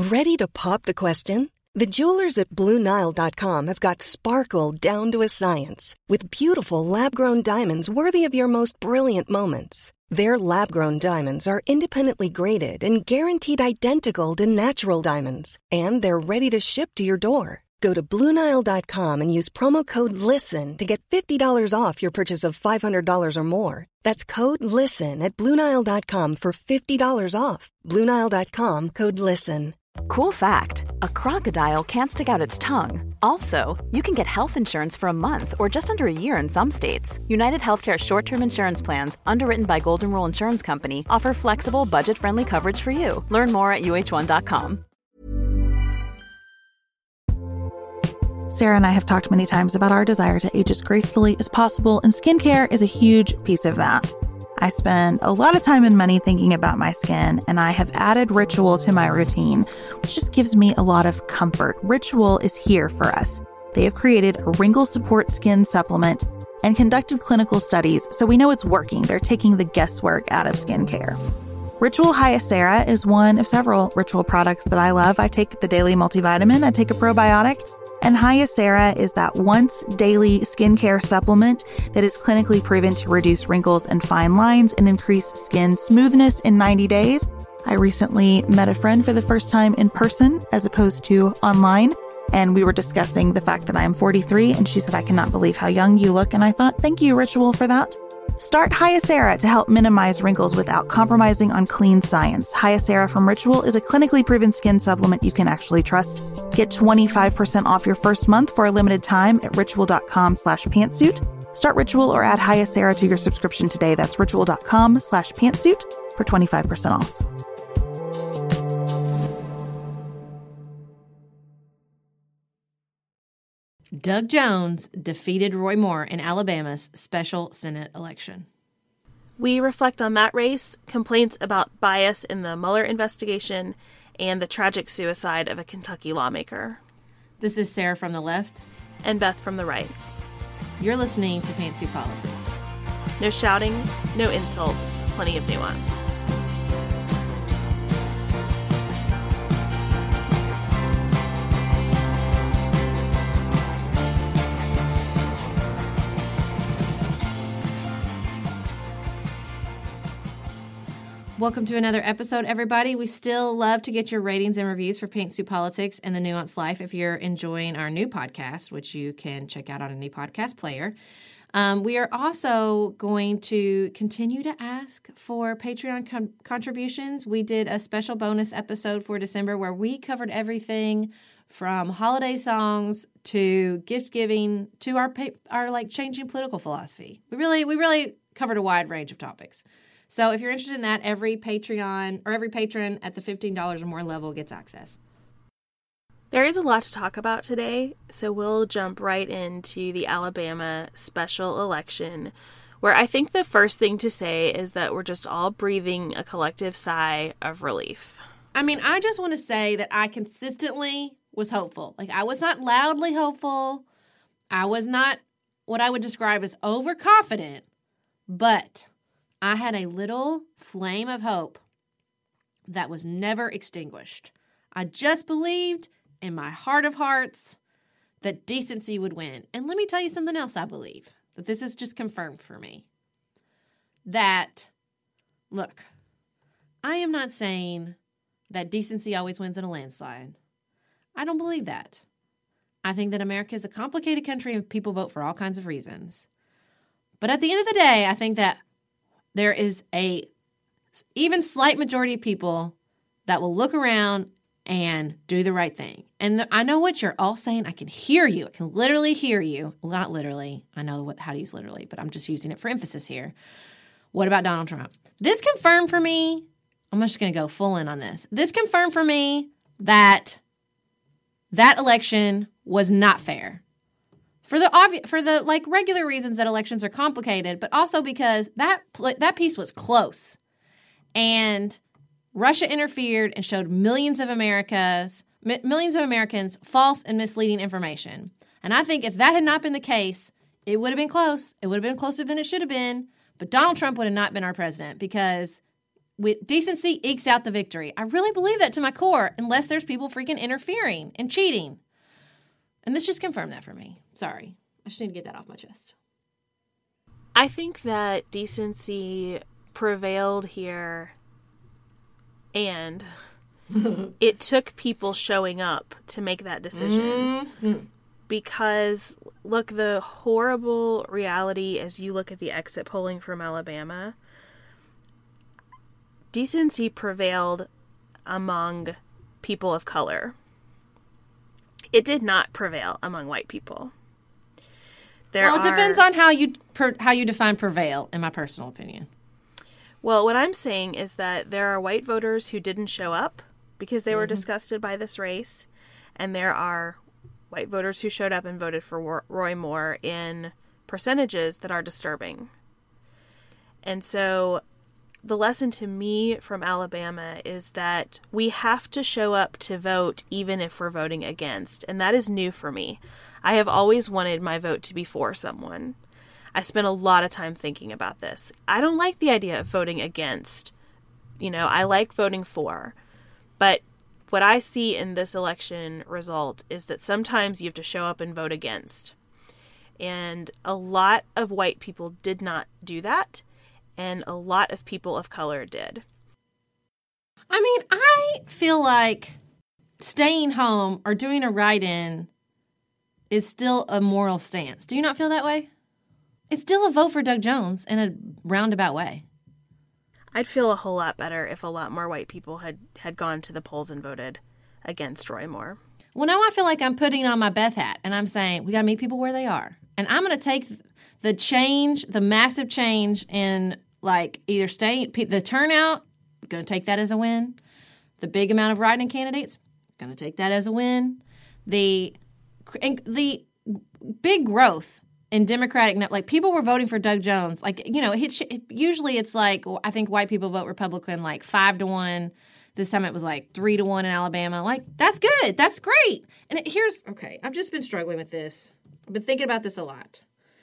Ready to pop the question? The jewelers at BlueNile.com have got sparkle down to a science with beautiful lab-grown diamonds worthy of your most brilliant moments. Their lab-grown diamonds are independently graded and guaranteed identical to natural diamonds, and they're ready to ship to your door. Go to BlueNile.com and use promo code LISTEN to get $50 off your purchase of $500 or more. That's code LISTEN at BlueNile.com for $50 off. BlueNile.com, code LISTEN. Cool fact, a crocodile can't stick out its tongue. Also, you can get health insurance for a month or just under a year in some states. United Healthcare short-term insurance plans, underwritten by Golden Rule Insurance Company, offer flexible, budget-friendly coverage for you. Learn more at UH1.com. Sarah and I have talked many times about our desire to age as gracefully as possible, and skincare is a huge piece of that. I spend a lot of time and money thinking about my skin, and I have added Ritual to my routine, which just gives me a lot of comfort. Ritual is here for us. They have created a wrinkle support skin supplement and conducted clinical studies, so we know it's working. They're taking the guesswork out of skincare. Ritual Hyacera is one of several Ritual products that I love. I take the daily multivitamin, I take a probiotic, and Hyacera is that once daily skincare supplement that is clinically proven to reduce wrinkles and fine lines and increase skin smoothness in 90 days. I recently met a friend for the first time in person as opposed to online, and we were discussing the fact that I am 43, and she said, "I cannot believe how young you look." And I thought, thank you, Ritual, for that. Start Hyacera to help minimize wrinkles without compromising on clean science. Hyacera from Ritual is a clinically proven skin supplement you can actually trust. Get 25% off your first month for a limited time at ritual.com/pantsuit. Start Ritual or add Hyacera to your subscription today. That's ritual.com/pantsuit for 25% off. Doug Jones defeated Roy Moore in Alabama's special Senate election. We reflect on that race, complaints about bias in the Mueller investigation, and the tragic suicide of a Kentucky lawmaker. This is Sarah from the left. And Beth from the right. You're listening to Pantsuit Politics. No shouting, no insults, plenty of nuance. Welcome to another episode, everybody. We still love to get your ratings and reviews for Pantsuit Politics and The Nuanced Life if you're enjoying our new podcast, which you can check out on any podcast player. We are also going to continue to ask for Patreon contributions. We did a special bonus episode for December where we covered everything from holiday songs to gift giving to our like changing political philosophy. We really covered a wide range of topics. So if you're interested in that, every Patreon or every patron at the $15 or more level gets access. There is a lot to talk about today, so we'll jump right into the Alabama special election, where I think the first thing to say is that we're just all breathing a collective sigh of relief. I mean, I just want to say that I consistently was hopeful. Like, I was not loudly hopeful. I was not what I would describe as overconfident, but I had a little flame of hope that was never extinguished. I just believed in my heart of hearts that decency would win. And let me tell you something else I believe, that this is just confirmed for me. That, look, I am not saying that decency always wins in a landslide. I don't believe that. I think that America is a complicated country and people vote for all kinds of reasons. But at the end of the day, I think that there is a even slight majority of people that will look around and do the right thing. And I know what you're all saying. I can hear you. I can literally hear you. Well, not literally. I know how to use literally, but I'm just using it for emphasis here. What about Donald Trump? This confirmed for me, I'm just going to go full in on this. This confirmed for me that that election was not fair. For the like regular reasons that elections are complicated, but also because that piece was close. And Russia interfered and showed millions of Americans false and misleading information. And I think if that had not been the case, it would have been close. It would have been closer than it should have been. But Donald Trump would have not been our president because with decency ekes out the victory. I really believe that to my core, unless there's people freaking interfering and cheating. And this just confirmed that for me. Sorry. I just need to get that off my chest. I think that decency prevailed here, and it took people showing up to make that decision. Mm-hmm. Because, look, the horrible reality as you look at the exit polling from Alabama, decency prevailed among people of color. It did not prevail among white people. It depends on how you define prevail, in my personal opinion. Well, what I'm saying is that there are white voters who didn't show up because they were disgusted by this race, and there are white voters who showed up and voted for Roy Moore in percentages that are disturbing. And so the lesson to me from Alabama is that we have to show up to vote even if we're voting against. And that is new for me. I have always wanted my vote to be for someone. I spent a lot of time thinking about this. I don't like the idea of voting against. I like voting for. But what I see in this election result is that sometimes you have to show up and vote against. And a lot of white people did not do that. And a lot of people of color did. I mean, I feel like staying home or doing a write-in is still a moral stance. Do you not feel that way? It's still a vote for Doug Jones in a roundabout way. I'd feel a whole lot better if a lot more white people had gone to the polls and voted against Roy Moore. Well, now I feel like I'm putting on my Beth hat, and I'm saying we got to meet people where they are. And I'm going to take the change, the massive change in either the turnout, going to take that as a win. The big amount of write-in candidates, going to take that as a win. The big growth in Democratic, people were voting for Doug Jones. Usually it's I think white people vote Republican 5-1. This time it was 3-1 in Alabama. That's good. That's great. And I've just been struggling with this. I've been thinking about this a lot.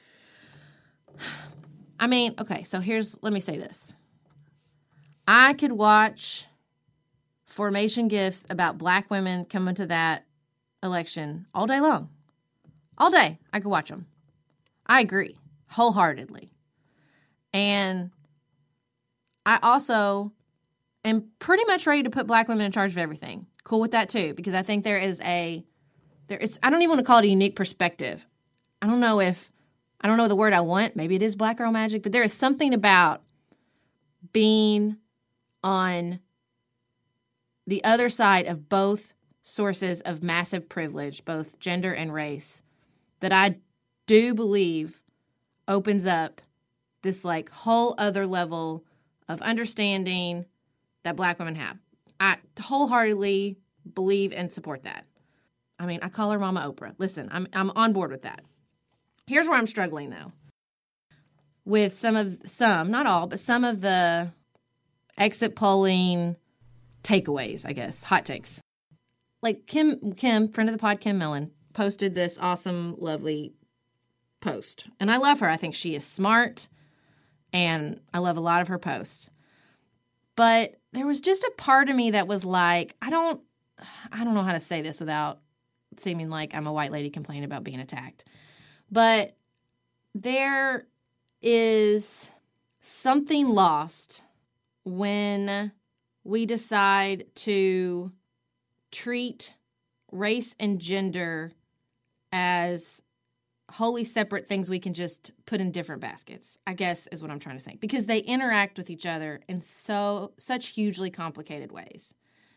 I mean, okay, so let me say this. I could watch formation gifs about black women coming to that election all day long. All day, I could watch them. I agree, wholeheartedly. And I also am pretty much ready to put black women in charge of everything. Cool with that, too, because I think I don't even want to call it a unique perspective. I don't know the word I want. Maybe it is black girl magic, but there is something about being on the other side of both sources of massive privilege, both gender and race, that I do believe opens up this whole other level of understanding that black women have. I wholeheartedly believe and support that. I mean, I call her Mama Oprah. Listen, I'm on board with that. Here's where I'm struggling, though, with not all, but some of the exit polling takeaways, I guess, hot takes. Kim, friend of the pod, Kim Millen, posted this awesome, lovely post. And I love her. I think she is smart, and I love a lot of her posts. But there was just a part of me that was I don't know how to say this without seeming like I'm a white lady complaining about being attacked. But there is something lost when we decide to treat race and gender as wholly separate things we can just put in different baskets, I guess is what I'm trying to say. Because they interact with each other in such hugely complicated ways.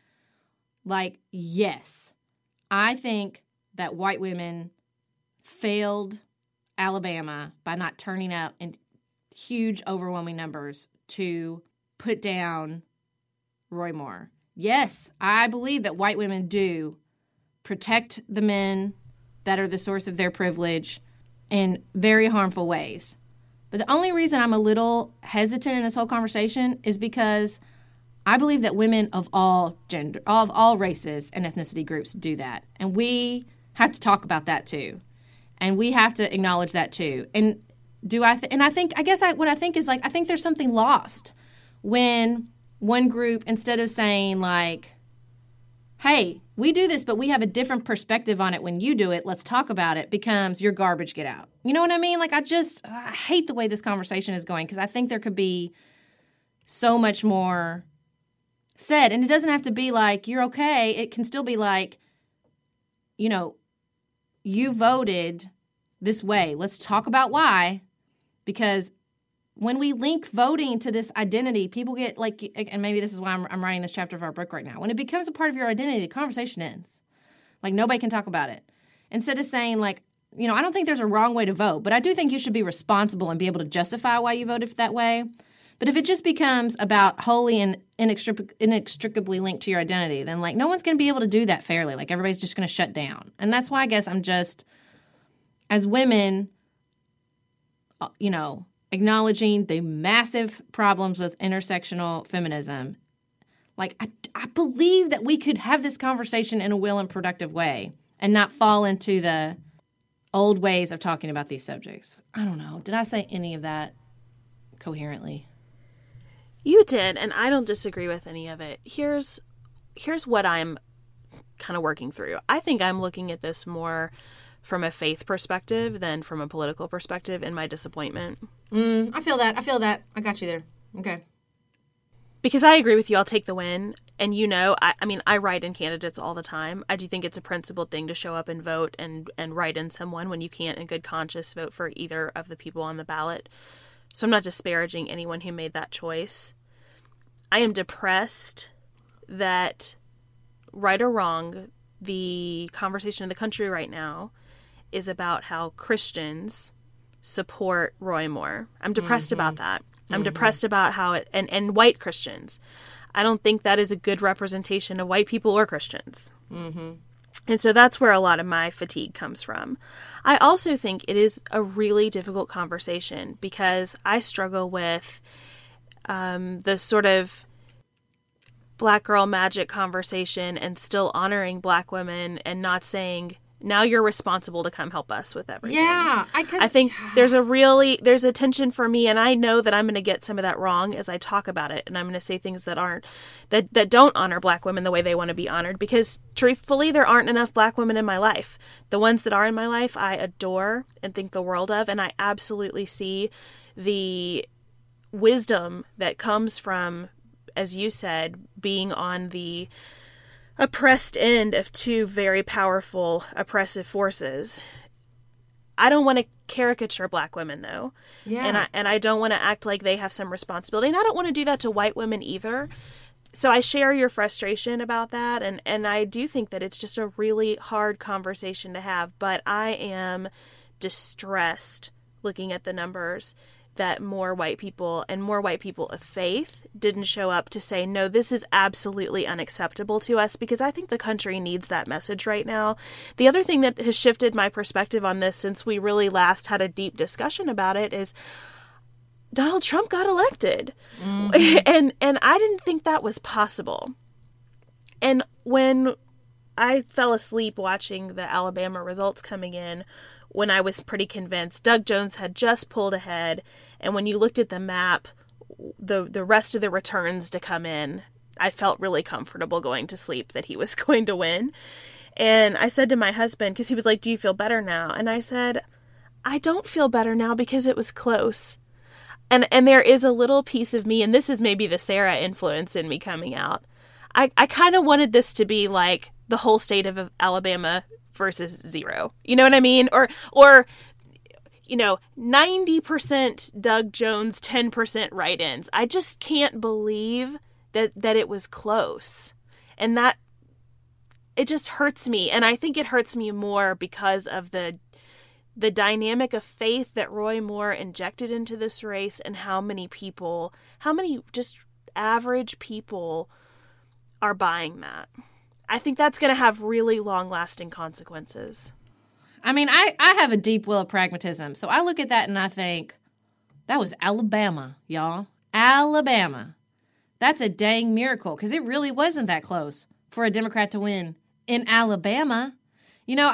Yes, I think that white women failed Alabama by not turning out in huge, overwhelming numbers to put down Roy Moore. Yes, I believe that white women do protect the men that are the source of their privilege in very harmful ways. But the only reason I'm a little hesitant in this whole conversation is because I believe that women of all gender, of all races and ethnicity groups do that. And we have to talk about that too. And we have to acknowledge that too. And I think there's something lost when one group, instead of saying like, hey, we do this, but we have a different perspective on it when you do it, let's talk about it, becomes your garbage, get out. You know what I mean? Like, I hate the way this conversation is going because I think there could be so much more said. And it doesn't have to be like, you're okay. It can still be like, you know, you voted this way. Let's talk about why. Because when we link voting to this identity, people get like, and maybe this is why I'm writing this chapter of our book right now. When it becomes a part of your identity, the conversation ends. Like, nobody can talk about it. Instead of saying, like, you know, I don't think there's a wrong way to vote, but I do think you should be responsible and be able to justify why you voted that way. But if it just becomes about wholly and inextricably linked to your identity, then, like, no one's going to be able to do that fairly. Like, everybody's just going to shut down. And that's why I guess I'm just, as women, you know, acknowledging the massive problems with intersectional feminism. Like, I believe that we could have this conversation in a will and productive way and not fall into the old ways of talking about these subjects. I don't know. Did I say any of that coherently? You did, and I don't disagree with any of it. Here's what I'm kind of working through. I think I'm looking at this more from a faith perspective than from a political perspective in my disappointment. I feel that. I got you there. Okay. Because I agree with you. I'll take the win. And you know, I mean, I write in candidates all the time. I do think it's a principled thing to show up and vote and write in someone when you can't in good conscience vote for either of the people on the ballot. So I'm not disparaging anyone who made that choice. I am depressed that, right or wrong, the conversation in the country right now is about how Christians support Roy Moore. I'm depressed about that. I'm depressed about how it, and white Christians. I don't think that is a good representation of white people or Christians. And so that's where a lot of my fatigue comes from. I also think it is a really difficult conversation because I struggle with the sort of black girl magic conversation and still honoring black women and not saying, now you're responsible to come help us with everything. Yeah. I think there's a tension for me, and I know that I'm going to get some of that wrong as I talk about it, and I'm going to say things that don't honor black women the way they want to be honored, because truthfully, there aren't enough black women in my life. The ones that are in my life, I adore and think the world of, and I absolutely see the wisdom that comes from, as you said, being on the oppressed end of two very powerful oppressive forces. I don't want to caricature black women, though. Yeah. And I don't want to act like they have some responsibility. And I don't want to do that to white women either. So I share your frustration about that. And I do think that it's just a really hard conversation to have. But I am distressed looking at the numbers that more white people and more white people of faith didn't show up to say, no, this is absolutely unacceptable to us, because I think the country needs that message right now. The other thing that has shifted my perspective on this since we really last had a deep discussion about it is Donald Trump got elected. And I didn't think that was possible. And when I fell asleep watching the Alabama results coming in, when I was pretty convinced Doug Jones had just pulled ahead, and when you looked at the map, the rest of the returns to come in, I felt really comfortable going to sleep that he was going to win. And I said to my husband, because he was like, do you feel better now? And I said, I don't feel better now because it was close. And there is a little piece of me, and this is maybe the Sarah influence in me coming out. I kind of wanted this to be like the whole state of Alabama versus zero. You know what I mean? Or you know, 90% Doug Jones, 10% write-ins. I just can't believe that it was close. And that, it just hurts me. And I think it hurts me more because of the dynamic of faith that Roy Moore injected into this race, and how many just average people are buying that. I think that's going to have really long-lasting consequences. I mean, I have a deep will of pragmatism. So I look at that and I think, that was Alabama, y'all. Alabama. That's a dang miracle, because it really wasn't that close for a Democrat to win in Alabama. You know,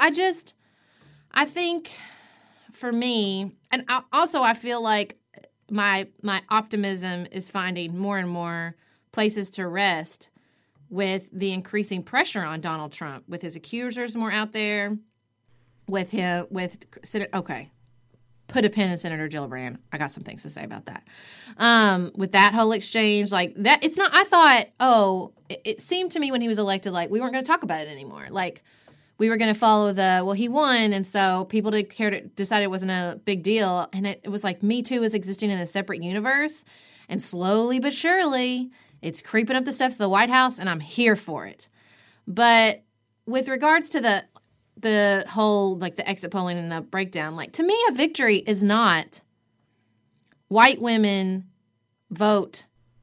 I think for me, and I feel like my optimism is finding more and more places to rest with the increasing pressure on Donald Trump, with his accusers more out there, with him, okay, put a pin in Senator Gillibrand. I got some things to say about that. With that whole exchange, like that, it's not, I thought, it seemed to me when he was elected, like we weren't going to talk about it anymore. Like we were going to follow he won. And so people decided it wasn't a big deal. And it was like Me Too was existing in a separate universe. And slowly but surely, it's creeping up the steps of the White House, and I'm here for it. But with regards to the whole, like, the exit polling and the breakdown, like, to me, a victory is not white women vote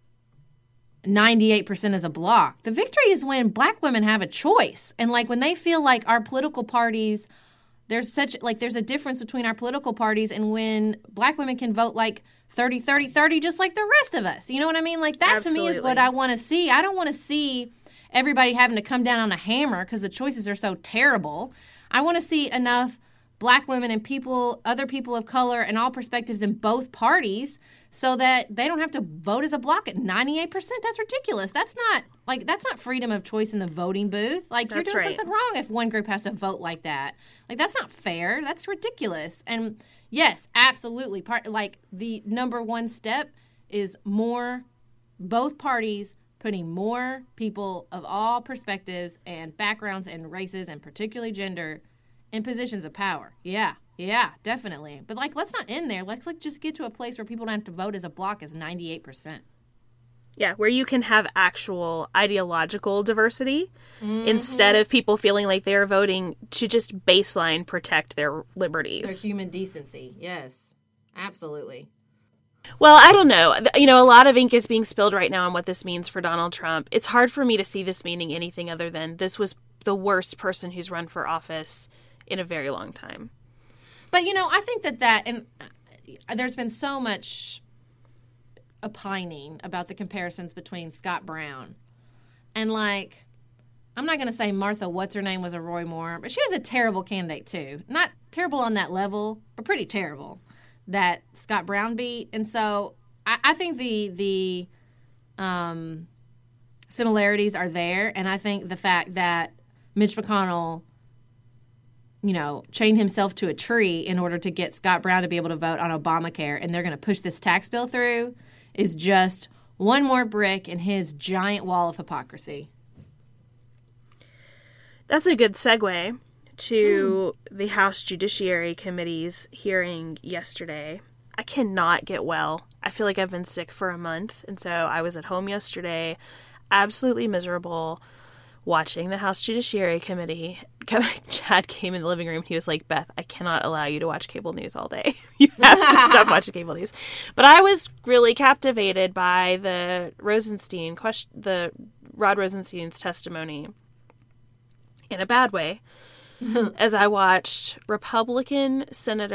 98% as a block. The victory is when black women have a choice. And, like, when they feel like our political parties, there's a difference between our political parties, and when black women can vote, like, 30, 30, 30, just like the rest of us. You know what I mean? Like, that Absolutely. To me is what I want to see. I don't want to see everybody having to come down on a hammer because the choices are so terrible. I want to see enough black women and other people of color and all perspectives in both parties so that they don't have to vote as a block at 98%. That's ridiculous. That's not freedom of choice in the voting booth. Like, you're doing something wrong if one group has to vote like that. Like, that's not fair. That's ridiculous. And yes, absolutely. The number one step is both parties putting more people of all perspectives and backgrounds and races and particularly gender in positions of power. Yeah, definitely. But, like, let's not end there. Let's, like, just get to a place where people don't have to vote as a block as 98%. Yeah, where you can have actual ideological diversity instead of people feeling like they're voting to just baseline protect their liberties. Their human decency. Yes, absolutely. Well, I don't know. You know, a lot of ink is being spilled right now on what this means for Donald Trump. It's hard for me to see this meaning anything other than this was the worst person who's run for office in a very long time. But, you know, I think that and there's been so much opining about the comparisons between Scott Brown and, like, I'm not going to say Martha what's-her-name was a Roy Moore, but she was a terrible candidate too. Not terrible on that level, but pretty terrible that Scott Brown beat. And so I think the similarities are there, and I think the fact that Mitch McConnell, you know, chained himself to a tree in order to get Scott Brown to be able to vote on Obamacare, and they're going to push this tax bill through, is just one more brick in his giant wall of hypocrisy. That's a good segue to the House Judiciary Committee's hearing yesterday. I cannot get well. I feel like I've been sick for a month, and so I was at home yesterday, absolutely miserable, watching the House Judiciary Committee. Chad came in the living room and he was like, Beth, I cannot allow you to watch cable news all day. You have to stop watching cable news. But I was really captivated by the Rod Rosenstein's testimony in a bad way as I watched Republican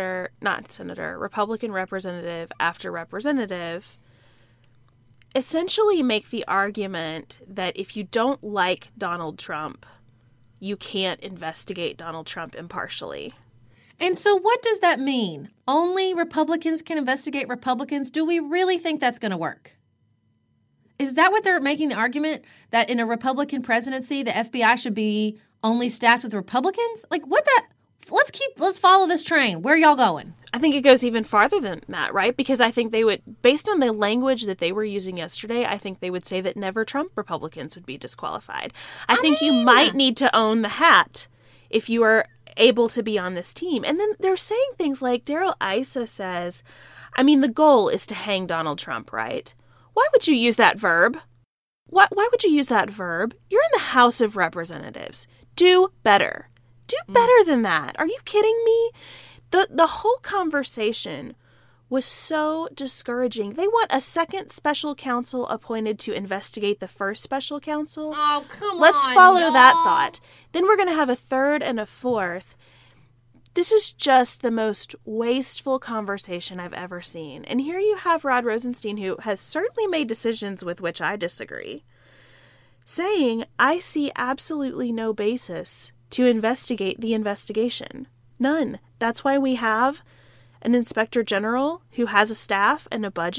representative after representative essentially make the argument that if you don't like Donald Trump, you can't investigate Donald Trump impartially. And so what does that mean? Only Republicans can investigate Republicans? Do we really think that's going to work? Is that what they're making the argument? That in a Republican presidency, the FBI should be only staffed with Republicans? Like, what that? Let's follow this train. Where are y'all going? I think it goes even farther than that, right? Because I think they would, based on the language that they were using yesterday, I think they would say that never Trump Republicans would be disqualified. I think you might need to own the hat if you are able to be on this team. And then they're saying things like Darrell Issa says, I mean, the goal is to hang Donald Trump, right? Why would you use that verb? Why would you use that verb? You're in the House of Representatives. Do better. Do better than that. Are you kidding me? The whole conversation was so discouraging. They want a second special counsel appointed to investigate the first special counsel. Oh, come Let's on, follow y'all. that thought. Then we're going to have a third and a fourth. This is just the most wasteful conversation I've ever seen. And here you have Rod Rosenstein, who has certainly made decisions with which I disagree, saying, I see absolutely no basis to investigate the investigation. None. That's why we have an inspector general who has a staff and a budget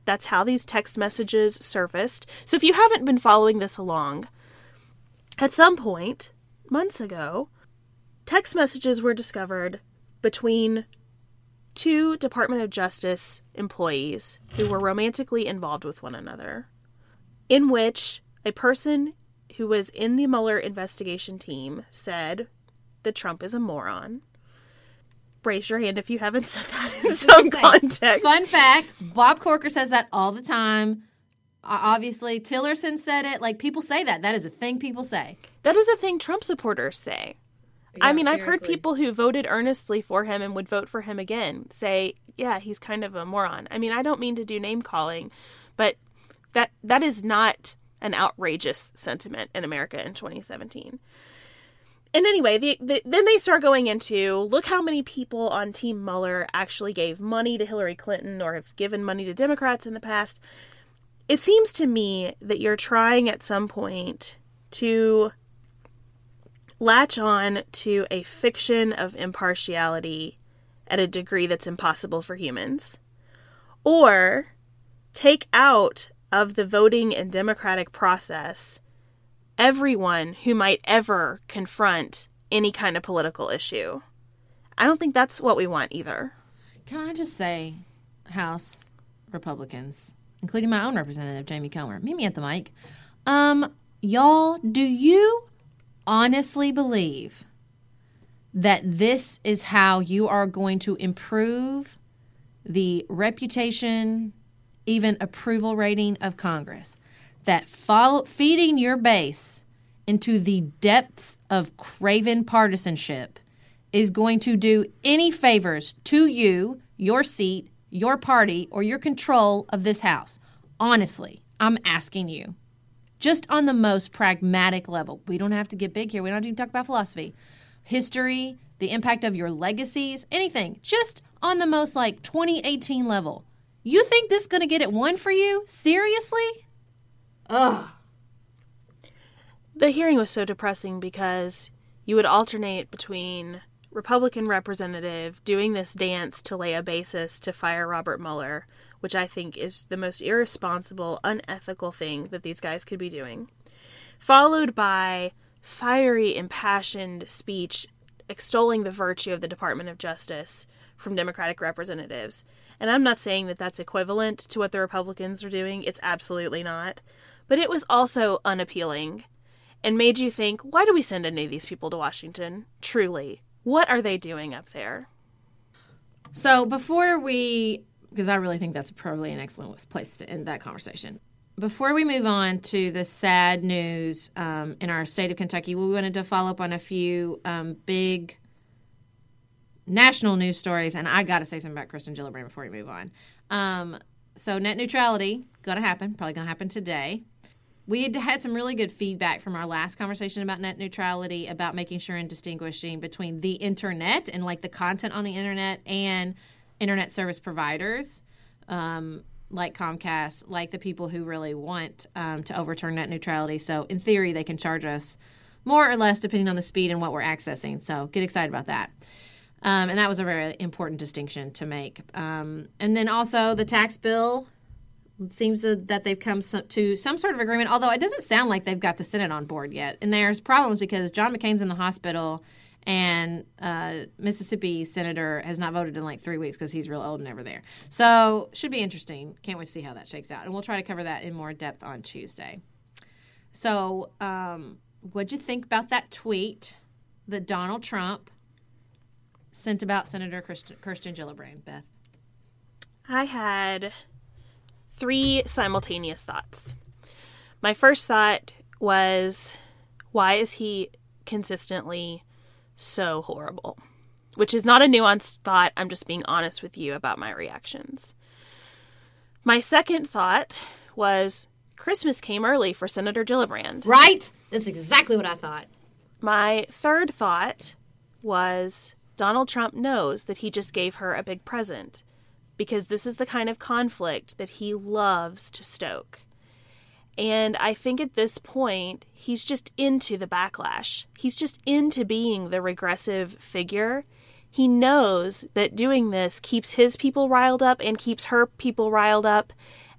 That's how these text messages surfaced. So if you haven't been following this along, at some point, months ago, text messages were discovered between two Department of Justice employees who were romantically involved with one another, in which a person who was in the Mueller investigation team said that Trump is a moron. Raise your hand if you haven't said that in some context. Fun fact, Bob Corker says that all the time. Obviously, Tillerson said it. Like, people say that. That is a thing people say. That is a thing Trump supporters say. Yeah, I mean, seriously. I've heard people who voted earnestly for him and would vote for him again say, yeah, he's kind of a moron. I mean, I don't mean to do name calling, but that is not an outrageous sentiment in America in 2017. And anyway, then they start going into, look how many people on Team Mueller actually gave money to Hillary Clinton or have given money to Democrats in the past. It seems to me that you're trying at some point to latch on to a fiction of impartiality at a degree that's impossible for humans, or take out of the voting and democratic process everyone who might ever confront any kind of political issue. I don't think that's what we want either. Can I just say, House Republicans, including my own representative, Jamie Comer, meet me at the mic. Y'all, do you honestly believe that this is how you are going to improve the reputation, even approval rating of Congress? That feeding your base into the depths of craven partisanship is going to do any favors to you, your seat, your party, or your control of this House? Honestly, I'm asking you. Just on the most pragmatic level. We don't have to get big here. We don't have to even talk about philosophy. History, the impact of your legacies, anything. Just on the most, 2018 level. You think this is going to get it won for you? Seriously? Ugh. The hearing was so depressing because you would alternate between Republican representative doing this dance to lay a basis to fire Robert Mueller, which I think is the most irresponsible, unethical thing that these guys could be doing, followed by fiery, impassioned speech extolling the virtue of the Department of Justice from Democratic representatives. And I'm not saying that that's equivalent to what the Republicans are doing. It's absolutely not. But it was also unappealing and made you think, why do we send any of these people to Washington? Truly. What are they doing up there? So because I really think that's probably an excellent place to end that conversation. Before we move on to the sad news in our state of Kentucky, we wanted to follow up on a few big national news stories. And I got to say something about Kirsten Gillibrand before we move on. So net neutrality, going to happen, probably going to happen today. We had some really good feedback from our last conversation about net neutrality, about making sure and distinguishing between the internet and the content on the internet and internet service providers like Comcast, like the people who really want to overturn net neutrality. So in theory, they can charge us more or less depending on the speed and what we're accessing. So get excited about that. And that was a very important distinction to make. And then also the tax bill. It seems that they've come to some sort of agreement, although it doesn't sound like they've got the Senate on board yet. And there's problems because John McCain's in the hospital, and Mississippi senator has not voted in 3 weeks because he's real old and never there. So should be interesting. Can't wait to see how that shakes out. And we'll try to cover that in more depth on Tuesday. So what'd you think about that tweet that Donald Trump sent about Senator Kirsten Gillibrand, Beth? I had 3 simultaneous thoughts. My first thought was, why is he consistently so horrible? Which is not a nuanced thought. I'm just being honest with you about my reactions. My second thought was, Christmas came early for Senator Gillibrand. Right? That's exactly what I thought. My third thought was, Donald Trump knows that he just gave her a big present, because this is the kind of conflict that he loves to stoke. And I think at this point, he's just into the backlash. He's just into being the regressive figure. He knows that doing this keeps his people riled up and keeps her people riled up.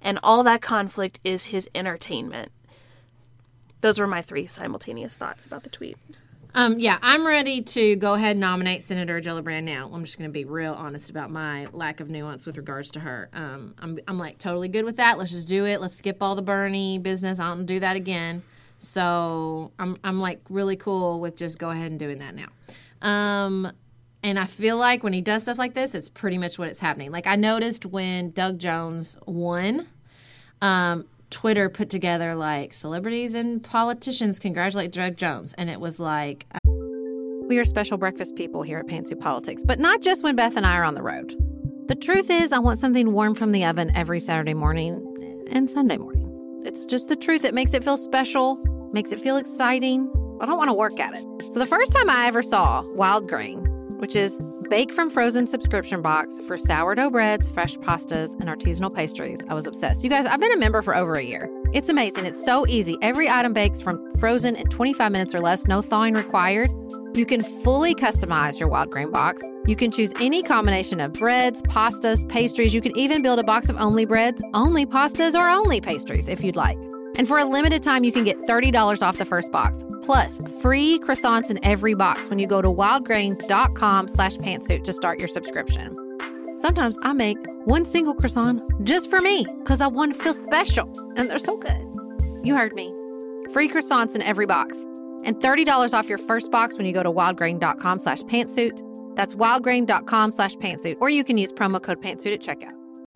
and all that conflict is his entertainment. Those were my 3 simultaneous thoughts about the tweet. Yeah, I'm ready to go ahead and nominate Senator Gillibrand now. I'm just going to be real honest about my lack of nuance with regards to her. I'm like totally good with that. Let's just do it. Let's skip all the Bernie business. I don't do that again. So I'm like really cool with just go ahead and doing that now. And I feel like when he does stuff like this, it's pretty much what it's happening. Like I noticed when Doug Jones won, Twitter put together like celebrities and politicians congratulate Doug Jones. And it was like, we are special breakfast people here at Pantsuit Politics, but not just when Beth and I are on the road. The truth is I want something warm from the oven every Saturday morning and Sunday morning. It's just the truth. It makes it feel special, makes it feel exciting. I don't want to work at it. So the first time I ever saw Wild Grain, which is bake from frozen subscription box for sourdough breads, fresh pastas, and artisanal pastries, I was obsessed. You guys, I've been a member for over a year. It's amazing. It's so easy. Every item bakes from frozen in 25 minutes or less, no thawing required. You can fully customize your Wild Grain box. You can choose any combination of breads, pastas, pastries. You can even build a box of only breads, only pastas, or only pastries if you'd like. And for a limited time, you can get $30 off the first box, plus free croissants in every box when you go to wildgrain.com/pantsuit to start your subscription. Sometimes I make one single croissant just for me because I want to feel special, and they're so good. You heard me. Free croissants in every box, and $30 off your first box when you go to wildgrain.com/pantsuit. That's wildgrain.com/pantsuit, or you can use promo code pantsuit at checkout.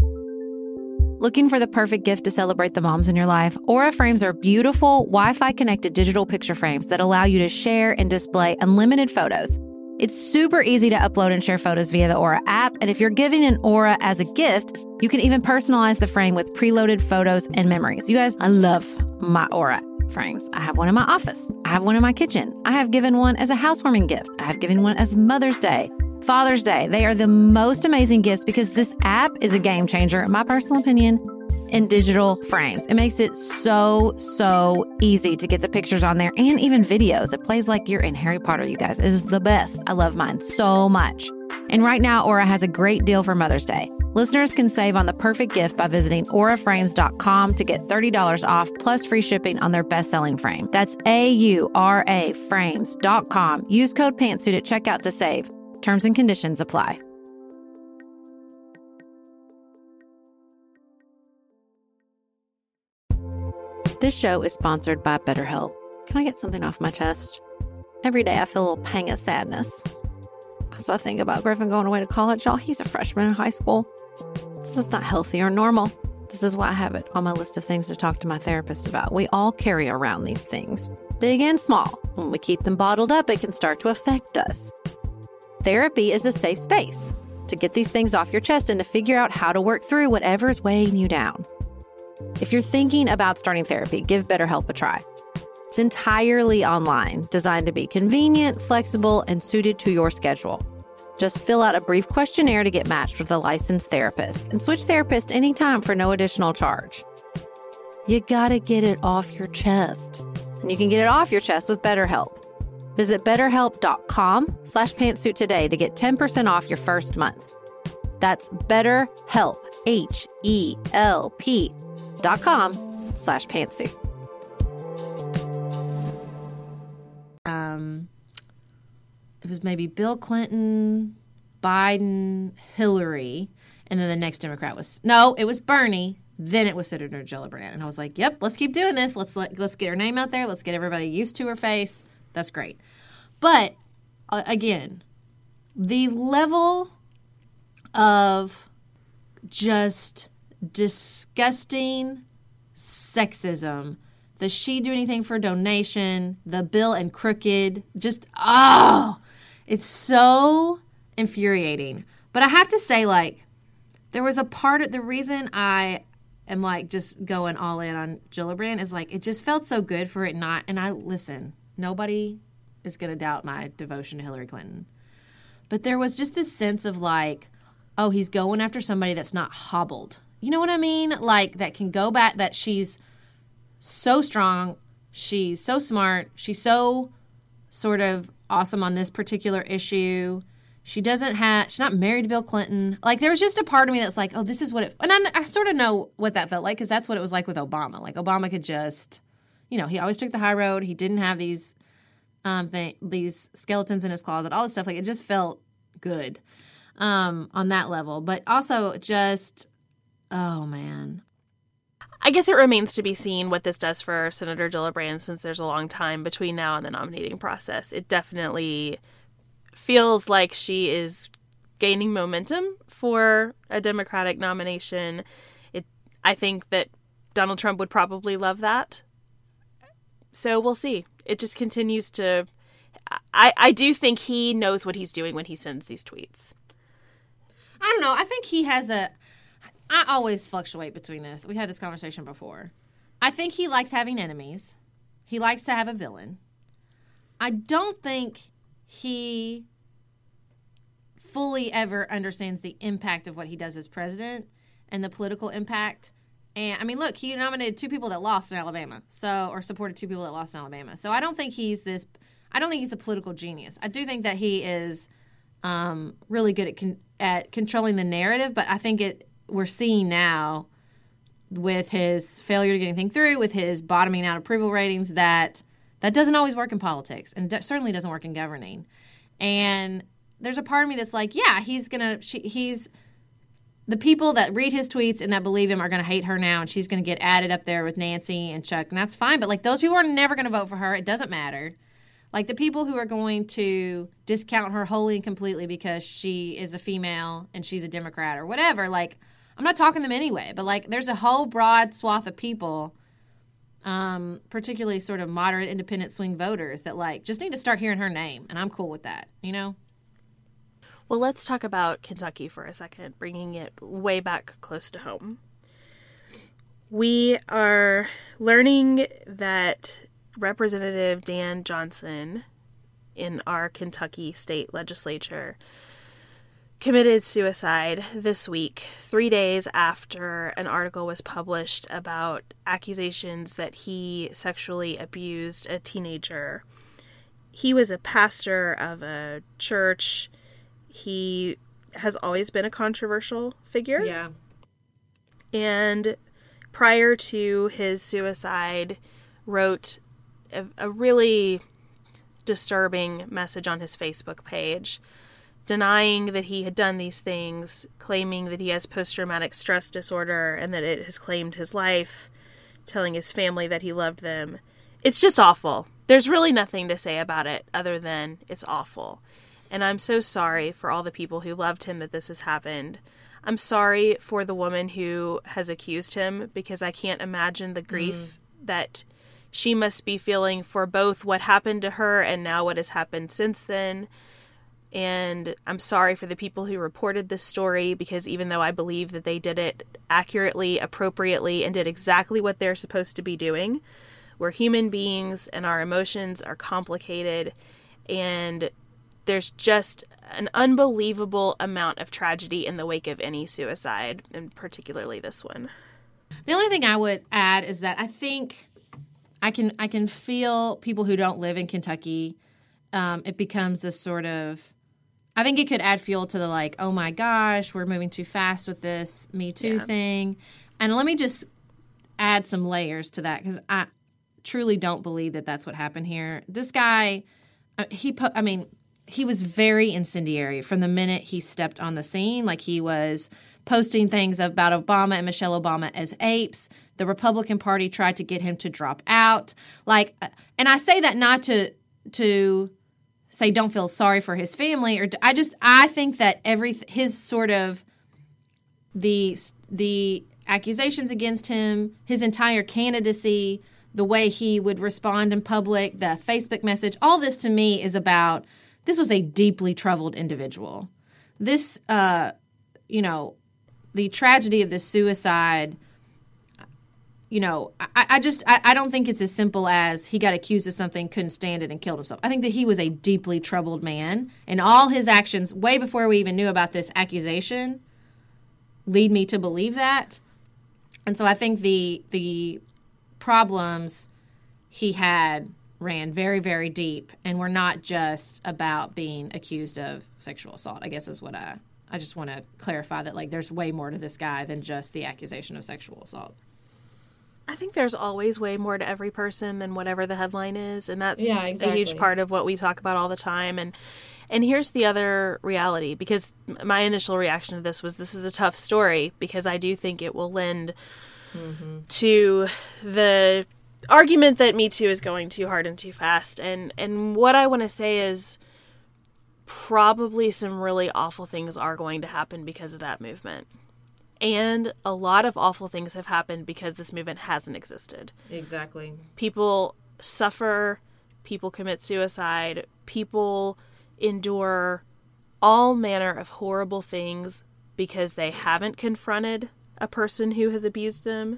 Looking for the perfect gift to celebrate the moms in your life? Aura frames are beautiful, Wi-Fi connected digital picture frames that allow you to share and display unlimited photos. It's super easy to upload and share photos via the Aura app, and if you're giving an Aura as a gift, you can even personalize the frame with preloaded photos and memories. You guys, I love my Aura frames. I have one in my office. I have one in my kitchen. I have given one as a housewarming gift. I have given one as Mother's Day, Father's Day. They are the most amazing gifts because this app is a game changer, in my personal opinion, in digital frames. It makes it so easy to get the pictures on there and even videos. It plays like you're in Harry Potter, you guys. It is the best. I love mine so much. And right now, Aura has a great deal for Mother's Day. Listeners can save on the perfect gift by visiting auraframes.com to get $30 off plus free shipping on their best-selling frame. That's AURA frames.com. Use code PANTSUIT at checkout to save. Terms and conditions apply. This show is sponsored by BetterHelp. Can I get something off my chest? Every day I feel a little pang of sadness because I think about Griffin going away to college. Y'all, he's a freshman in high school. This is not healthy or normal. This is why I have it on my list of things to talk to my therapist about. We all carry around these things, big and small. When we keep them bottled up, it can start to affect us. Therapy is a safe space to get these things off your chest and to figure out how to work through whatever is weighing you down. If you're thinking about starting therapy, give BetterHelp a try. It's entirely online, designed to be convenient, flexible, and suited to your schedule. Just fill out a brief questionnaire to get matched with a licensed therapist and switch therapists anytime for no additional charge. You gotta get it off your chest. And you can get it off your chest with BetterHelp. Visit betterhelp.com/pantsuit today to get 10% off your first month. That's BetterHelp, HELP.com/pantsuit. It was maybe Bill Clinton, Biden, Hillary, and then the next Democrat it was Bernie. Then it was Senator Gillibrand, and I was like, "Yep, let's keep doing this. Let's get her name out there. Let's get everybody used to her face. That's great." But again, the level of just disgusting sexism, the she do anything for donation, the Bill and crooked, just it's so infuriating. But I have to say, like, there was a part of the reason I am like just going all in on Gillibrand is like it just felt so good for it not. And nobody is going to doubt my devotion to Hillary Clinton. But there was just this sense of like, oh, he's going after somebody that's not hobbled. You know what I mean? Like that can go back, that she's so strong, she's so smart, she's so sort of awesome on this particular issue. She's not married to Bill Clinton. Like, there was just a part of me that's like, oh, this is what it, and I sort of know what that felt like, because that's what it was like with Obama. Like, Obama could just, he always took the high road. He didn't have these skeletons in his closet, all this stuff. Like, it just felt good on that level. But also just, oh, man. I guess it remains to be seen what this does for Senator Gillibrand, since there's a long time between now and the nominating process. It definitely feels like she is gaining momentum for a Democratic nomination. I think that Donald Trump would probably love that. So we'll see. It just continues to... I do think he knows what he's doing when he sends these tweets. I don't know. I think he has I always fluctuate between this. We had this conversation before. I think he likes having enemies. He likes to have a villain. I don't think he fully ever understands the impact of what he does as president and the political impact. And I mean, look, he nominated 2 people that lost in Alabama, or supported 2 people that lost in Alabama. So I don't think he's a political genius. I do think that he is really good at controlling the narrative, but I think we're seeing now with his failure to get anything through, with his bottoming out approval ratings, that doesn't always work in politics, and that certainly doesn't work in governing. And there's a part of me that's like, yeah, the people that read his tweets and that believe him are going to hate her now, and she's going to get added up there with Nancy and Chuck, and that's fine. But, like, those people are never going to vote for her. It doesn't matter. Like, the people who are going to discount her wholly and completely because she is a female and she's a Democrat or whatever, like, I'm not talking to them anyway. But, like, there's a whole broad swath of people, particularly sort of moderate independent swing voters, that, like, just need to start hearing her name, and I'm cool with that, Well, let's talk about Kentucky for a second, bringing it way back close to home. We are learning that Representative Dan Johnson in our Kentucky state legislature committed suicide this week, 3 days after an article was published about accusations that he sexually abused a teenager. He was a pastor of a church. He has always been a controversial figure. Yeah. And prior to his suicide, wrote a really disturbing message on his Facebook page, denying that he had done these things, claiming that he has post-traumatic stress disorder and that it has claimed his life, telling his family that he loved them. It's just awful. There's really nothing to say about it other than it's awful. And I'm so sorry for all the people who loved him that this has happened. I'm sorry for the woman who has accused him, because I can't imagine the grief that she must be feeling for both what happened to her and now what has happened since then. And I'm sorry for the people who reported this story, because even though I believe that they did it accurately, appropriately, and did exactly what they're supposed to be doing, we're human beings and our emotions are complicated, and there's just an unbelievable amount of tragedy in the wake of any suicide, and particularly this one. The only thing I would add is that I think I can feel people who don't live in Kentucky. It becomes this sort of, I think it could add fuel to the, like, oh my gosh, we're moving too fast with this Me Too thing. And let me just add some layers to that, because I truly don't believe that that's what happened here. This guy, he was very incendiary from the minute he stepped on the scene. Like, he was posting things about Obama and Michelle Obama as apes. The Republican Party tried to get him to drop out. Like, and I say that not to say don't feel sorry for his family, or I think that his sort of the accusations against him, his entire candidacy, the way he would respond in public, the Facebook message, all this to me is about, this was a deeply troubled individual. This, the tragedy of the suicide, I don't think it's as simple as he got accused of something, couldn't stand it, and killed himself. I think that he was a deeply troubled man, and all his actions, way before we even knew about this accusation, lead me to believe that. And so I think the problems he had ran very, very deep and were not just about being accused of sexual assault, I guess is what I just want to clarify that, like, there's way more to this guy than just the accusation of sexual assault. I think there's always way more to every person than whatever the headline is, and that's exactly. a huge part of what we talk about all the time. And here's the other reality, because my initial reaction to this was, this is a tough story, because I do think it will lend to the argument that Me Too is going too hard and too fast. And what I want to say is probably some really awful things are going to happen because of that movement. And a lot of awful things have happened because this movement hasn't existed. Exactly. People suffer, people commit suicide, people endure all manner of horrible things because they haven't confronted a person who has abused them.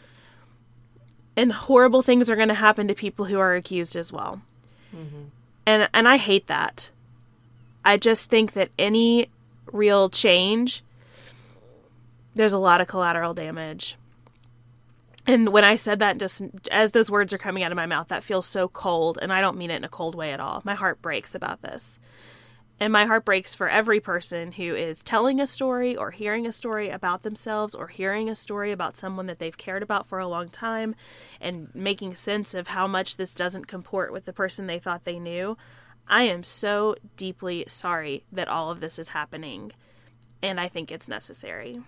And horrible things are going to happen to people who are accused as well. Mm-hmm. And I hate that. I just think that any real change, there's a lot of collateral damage. And when I said that, just as those words are coming out of my mouth, that feels so cold. And I don't mean it in a cold way at all. My heart breaks about this. And my heart breaks for every person who is telling a story or hearing a story about themselves or hearing a story about someone that they've cared about for a long time and making sense of how much this doesn't comport with the person they thought they knew. I am so deeply sorry that all of this is happening. And I think it's necessary.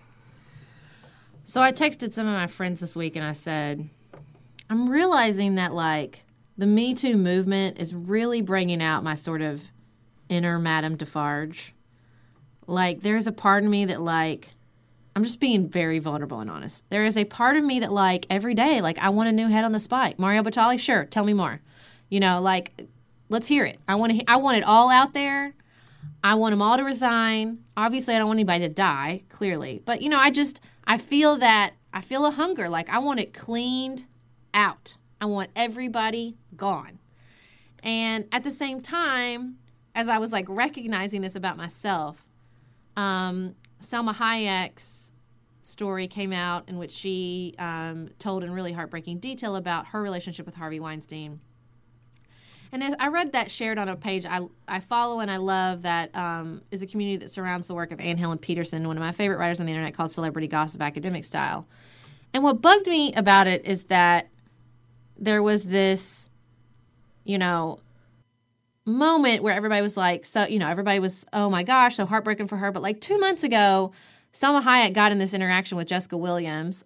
So I texted some of my friends this week and I said, I'm realizing that, like, the Me Too movement is really bringing out my sort of inner Madame Defarge. Like, there's a part of me that, like, I'm just being very vulnerable and honest. There is a part of me that, like, every day, like, I want a new head on the spike. Mario Batali, sure, tell me more. You know, like, let's hear it. I want it all out there. I want them all to resign. Obviously, I don't want anybody to die, clearly. But, you know, I feel a hunger. Like, I want it cleaned out. I want everybody gone. And at the same time, as I was, like, recognizing this about myself, Salma Hayek's story came out in which she told in really heartbreaking detail about her relationship with Harvey Weinstein. And as I read that shared on a page I follow and I love that is a community that surrounds the work of Anne Helen Peterson, one of my favorite writers on the internet, called Celebrity Gossip Academic Style. And what bugged me about it is that there was this, you know, moment where everybody was like, so, you know, everybody was, oh my gosh, so heartbroken for her. But like 2 months ago, Salma Hayek got in this interaction with Jessica Williams,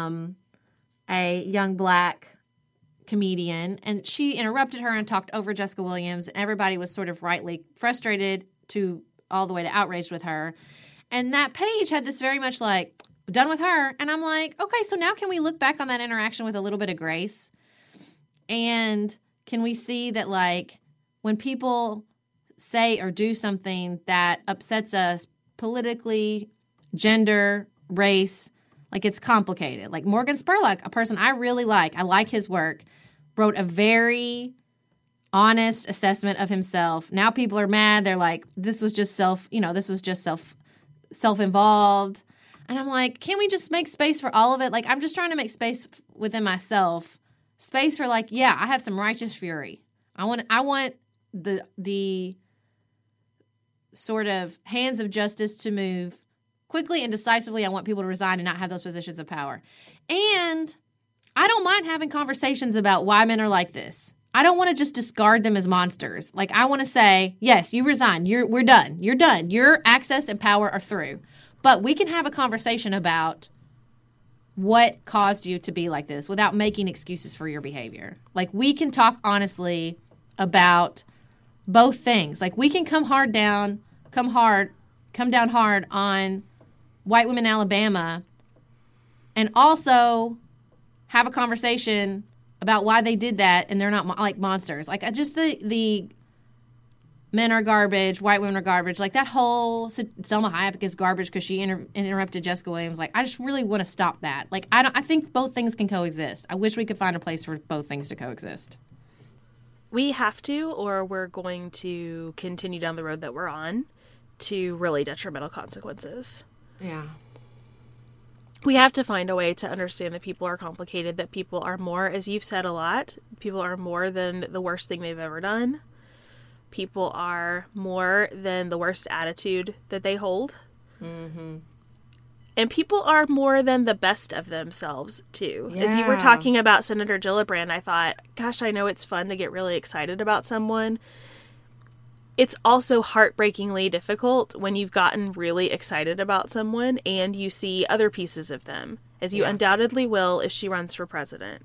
a young black comedian, and she interrupted her and talked over Jessica Williams, and everybody was sort of rightly frustrated to all the way to outraged with her. And that page had this very much like, done with her. And I'm like, okay, so now can we look back on that interaction with a little bit of grace? And can we see that, like, when people say or do something that upsets us politically, gender, race, like, it's complicated. Like, Morgan Spurlock, a person I really like, I like his work, wrote a very honest assessment of himself. Now people are mad. They're like, this was just self-involved. And I'm like, can we just make space for all of it? Like, I'm just trying to make space within myself. Space for, like, yeah, I have some righteous fury. I want the sort of hands of justice to move quickly and decisively. I want people to resign and not have those positions of power. And I don't mind having conversations about why men are like this. I don't want to just discard them as monsters. Like, I want to say, yes, you resign. We're done. You're done. Your access and power are through. But we can have a conversation about what caused you to be like this without making excuses for your behavior. Like, we can talk honestly about both things. Like, we can come down hard on white women in Alabama and also have a conversation about why they did that and they're not like monsters. Like, just the men are garbage, white women are garbage. Like, that whole Salma Hayek is garbage because she interrupted Jessica Williams. Like, I just really want to stop that. Like, I think both things can coexist. I wish we could find a place for both things to coexist. We have to, or we're going to continue down the road that we're on to really detrimental consequences. Yeah. we have to find a way to understand that people are complicated, that people are more, as you've said a lot, people are more than the worst thing they've ever done. People are more than the worst attitude that they hold. Mm-hmm. And people are more than the best of themselves, too. Yeah. As you were talking about Senator Gillibrand, I thought, gosh, I know it's fun to get really excited about someone. It's also heartbreakingly difficult when you've gotten really excited about someone and you see other pieces of them, as you undoubtedly will if she runs for president.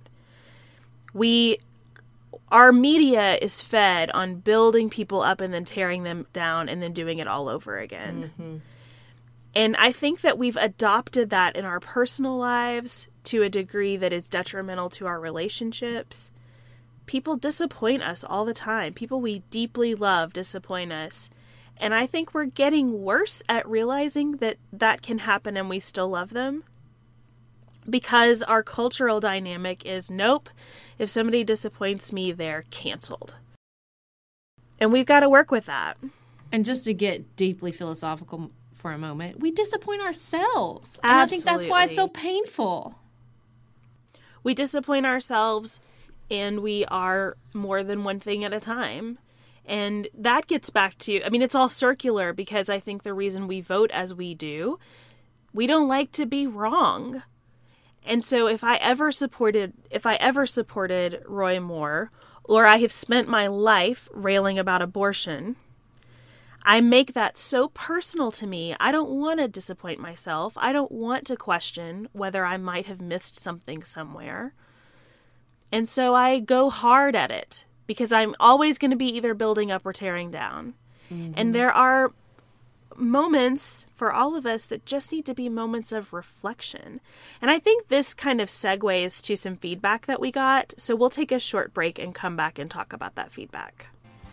Our media is fed on building people up and then tearing them down and then doing it all over again. Mm-hmm. And I think that we've adopted that in our personal lives to a degree that is detrimental to our relationships. People disappoint us all the time. People we deeply love disappoint us. And I think we're getting worse at realizing that that can happen and we still love them. Because our cultural dynamic is, nope, if somebody disappoints me, they're canceled. And we've got to work with that. And just to get deeply philosophical for a moment, we disappoint ourselves. Absolutely. And I think that's why it's so painful. We disappoint ourselves, and we are more than one thing at a time. And that gets back to, I mean, it's all circular, because I think the reason we vote as we do, we don't like to be wrong. And so if I ever supported Roy Moore, or I have spent my life railing about abortion, I make that so personal to me. I don't want to disappoint myself. I don't want to question whether I might have missed something somewhere. And so I go hard at it, because I'm always going to be either building up or tearing down. Mm-hmm. And there are moments for all of us that just need to be moments of reflection. And I think this kind of segues to some feedback that we got. So we'll take a short break and come back and talk about that feedback.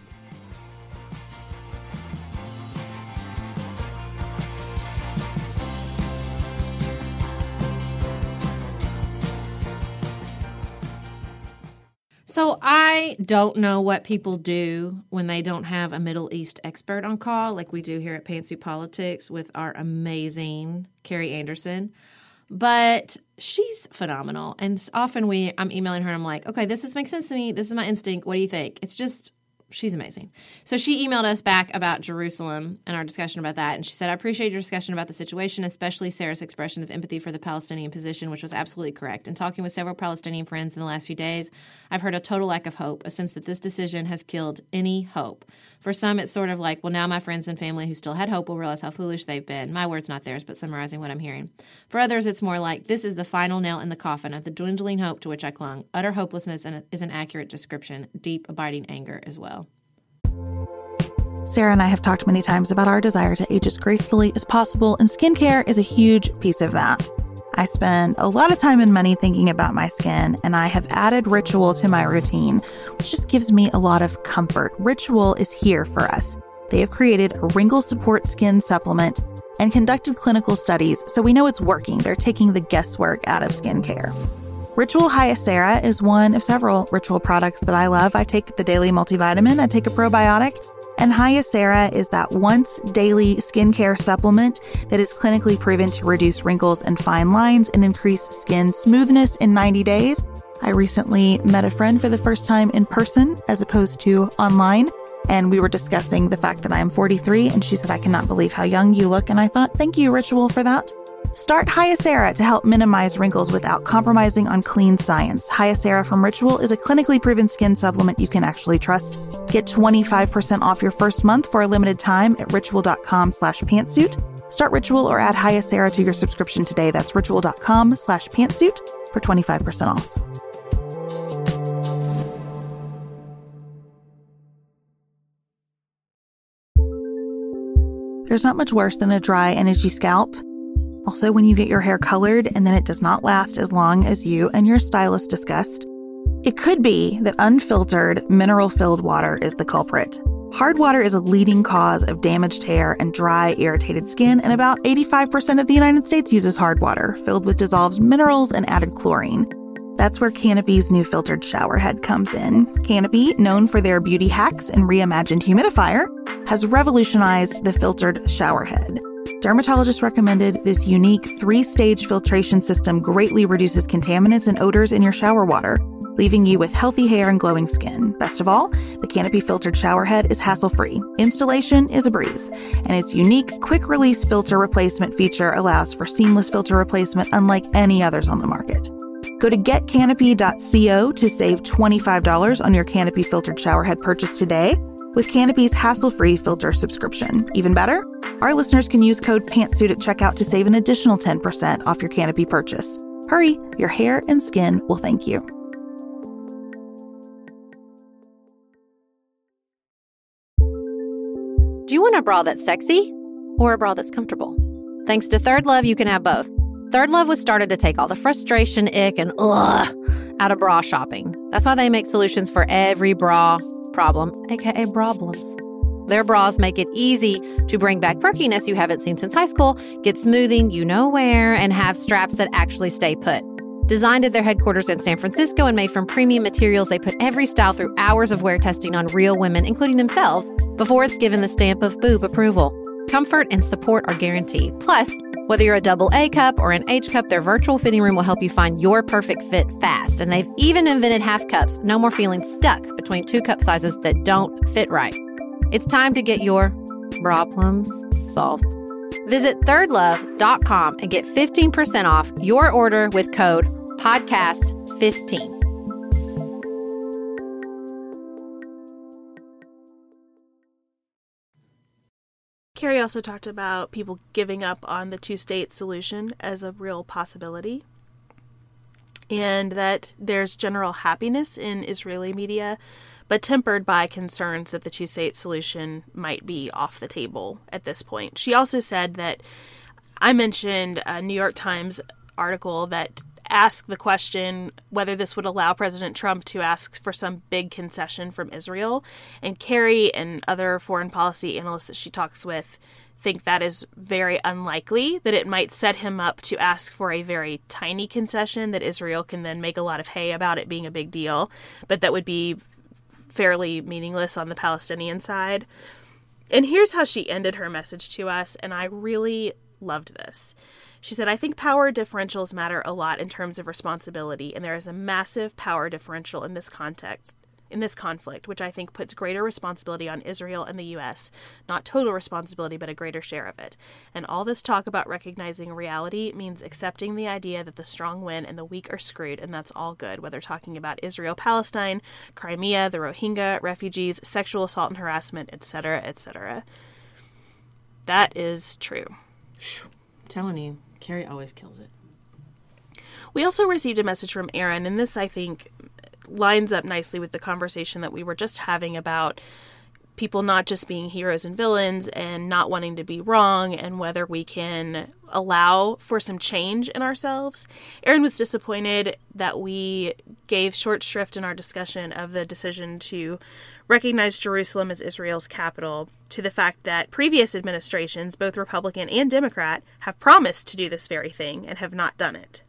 So I don't know what people do when they don't have a Middle East expert on call, like we do here at Pantsuit Politics with our amazing Carrie Anderson. But she's phenomenal. And often I'm emailing her and I'm like, okay, this makes sense to me. This is my instinct. What do you think? It's just, she's amazing. So she emailed us back about Jerusalem and our discussion about that. And she said, I appreciate your discussion about the situation, especially Sarah's expression of empathy for the Palestinian position, which was absolutely correct. In talking with several Palestinian friends in the last few days, I've heard a total lack of hope, a sense that this decision has killed any hope. For some, it's sort of like, well, now my friends and family who still had hope will realize how foolish they've been. My words, not theirs, but summarizing what I'm hearing. For others, it's more like, this is the final nail in the coffin of the dwindling hope to which I clung. Utter hopelessness is an accurate description. Deep, abiding anger as well. Sarah and I have talked many times about our desire to age as gracefully as possible, and skincare is a huge piece of that. I spend a lot of time and money thinking about my skin, and I have added Ritual to my routine, which just gives me a lot of comfort. Ritual is here for us. They have created a wrinkle support skin supplement and conducted clinical studies, so we know it's working. They're taking the guesswork out of skincare. Ritual Hyacera is one of several Ritual products that I love. I take the daily multivitamin, I take a probiotic, and Hyacera is that once daily skincare supplement that is clinically proven to reduce wrinkles and fine lines and increase skin smoothness in 90 days. I recently met a friend for the first time in person as opposed to online, and we were discussing the fact that I am 43, and she said, I cannot believe how young you look. And I thought, thank you, Ritual, for that. Start Hyacera to help minimize wrinkles without compromising on clean science. Hyacera from Ritual is a clinically proven skin supplement you can actually trust. Get 25% off your first month for a limited time at ritual.com/pantsuit. Start Ritual or add Hyacera to your subscription today. That's ritual.com/pantsuit for 25% off. There's not much worse than a dry and itchy scalp. Also, when you get your hair colored and then it does not last as long as you and your stylist discussed. It could be that unfiltered, mineral-filled water is the culprit. Hard water is a leading cause of damaged hair and dry, irritated skin, and about 85% of the United States uses hard water, filled with dissolved minerals and added chlorine. That's where Canopy's new filtered shower head comes in. Canopy, known for their beauty hacks and reimagined humidifier, has revolutionized the filtered shower head. dermatologist recommended this unique 3-stage filtration system greatly reduces contaminants and odors in your shower water, leaving you with healthy hair and glowing skin. Best of all, the Canopy filtered shower head is hassle-free. Installation is a breeze, and its unique quick-release filter replacement feature allows for seamless filter replacement unlike any others on the market. Go to getcanopy.co to save $25 on your Canopy filtered shower head purchase today with Canopy's hassle-free filter subscription. Even better, our listeners can use code PANTSUIT at checkout to save an additional 10% off your Canopy purchase. Hurry, your hair and skin will thank you. Do you want a bra that's sexy or a bra that's comfortable? Thanks to Third Love, you can have both. Third Love was started to take all the frustration, ick, and out of bra shopping. That's why they make solutions for every bra problem, aka problems. Their bras make it easy to bring back perkiness you haven't seen since high school, get smoothing you know where, and have straps that actually stay put. Designed at their headquarters in San Francisco and made from premium materials, they put every style through hours of wear testing on real women, including themselves, before it's given the stamp of boob approval. Comfort and support are guaranteed. Plus, whether you're a double A cup or an H cup, their virtual fitting room will help you find your perfect fit fast. And they've even invented half cups. No more feeling stuck between 2 cup sizes that don't fit right. It's time to get your problems solved. Visit thirdlove.com and get 15% off your order with code podcast15. Carrie also talked about people giving up on the 2-state solution as a real possibility, and that there's general happiness in Israeli media, but tempered by concerns that the 2-state solution might be off the table at this point. She also said that I mentioned a New York Times article that asked the question whether this would allow President Trump to ask for some big concession from Israel. And Carrie and other foreign policy analysts that she talks with think that is very unlikely, that it might set him up to ask for a very tiny concession that Israel can then make a lot of hay about it being a big deal, but that would be fairly meaningless on the Palestinian side. And here's how she ended her message to us, and I really loved this. She said, I think power differentials matter a lot in terms of responsibility, and there is a massive power differential in this context, in this conflict, which I think puts greater responsibility on Israel and the U.S., not total responsibility, but a greater share of it. And all this talk about recognizing reality means accepting the idea that the strong win and the weak are screwed, and that's all good, whether talking about Israel, Palestine, Crimea, the Rohingya, refugees, sexual assault and harassment, etc., etc. That is true. I'm telling you, Carrie always kills it. We also received a message from Aaron, and this, I think, lines up nicely with the conversation that we were just having about people not just being heroes and villains and not wanting to be wrong, and whether we can allow for some change in ourselves. Aaron was disappointed that we gave short shrift in our discussion of the decision to recognize Jerusalem as Israel's capital to the fact that previous administrations, both Republican and Democrat, have promised to do this very thing and have not done it.